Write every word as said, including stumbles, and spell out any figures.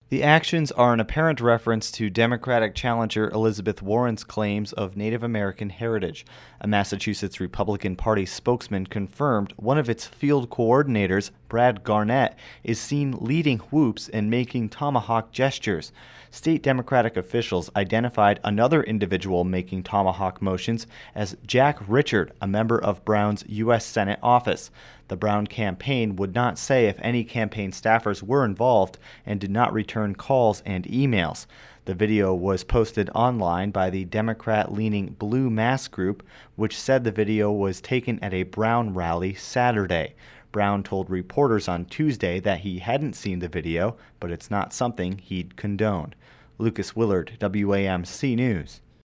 The actions are an apparent reference to Democratic challenger Elizabeth Warren's claims of Native American heritage. A Massachusetts Republican Party spokesman confirmed one of its field coordinators, Brad Garnett, is seen leading whoops and making tomahawk gestures. State Democratic officials identified another individual making tomahawk motions as Jack Richard, a member of Brown's U S Senate office. The Brown campaign would not say if any campaign staffers were involved and did not return calls and emails. The video was posted online by the Democrat-leaning Blue Mass Group, which said the video was taken at a Brown rally Saturday. Brown told reporters on Tuesday that he hadn't seen the video, but it's not something he'd condone. Lucas Willard, W A M C News.